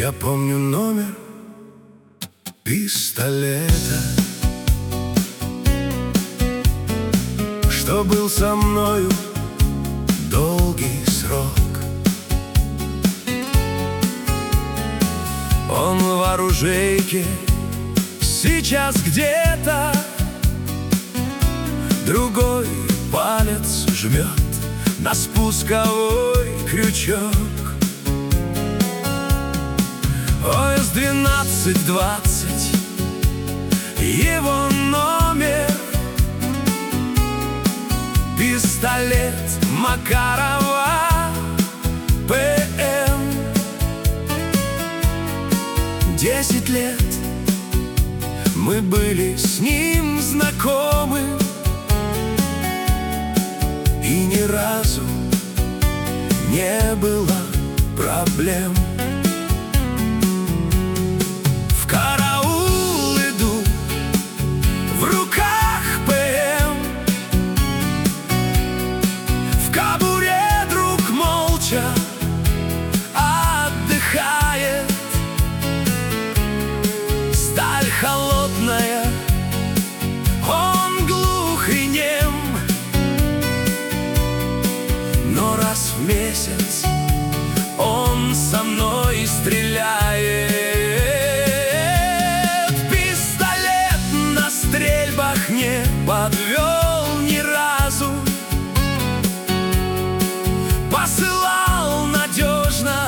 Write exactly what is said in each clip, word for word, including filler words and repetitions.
Я помню номер пистолета, что был со мною долгий срок. Он в оружейке сейчас где-то, другой палец жмет на спусковой крючок. ОС двенадцать двадцать, его номер, пистолет Макарова ПМ. Десять лет мы были с ним знакомы, и ни разу не было проблем. В караул иду, в руках ПМ, в кобуре друг молча отдыхает. Сталь холодная, он глух и нем, но раз в месяц он со мной стреляет. Пистолет на стрельбах не подвел ни разу, посылал надежно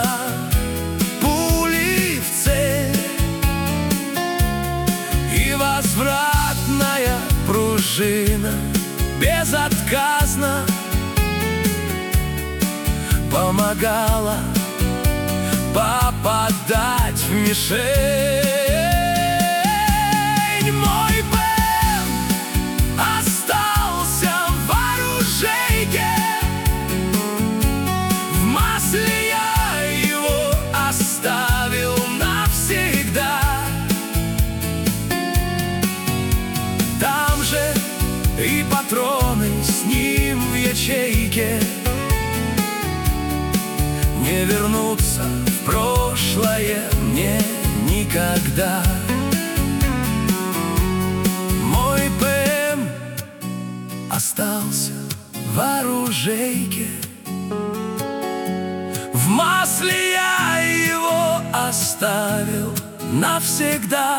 пули в цель, и возвратная пружина безотказно помогала попадать в мишень. Мой ПМ остался в оружейке, в масле я его оставил навсегда. Там же и патроны с ним в ячейке. Не вернуться в прошлое мне никогда. Мой ПМ остался в оружейке, в масле я его оставил навсегда.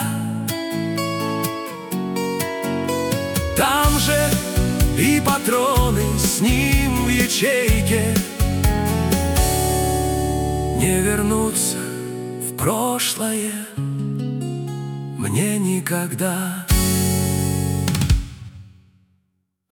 Там же и патроны с ним в ячейке. Не вернуться в прошлое мне никогда.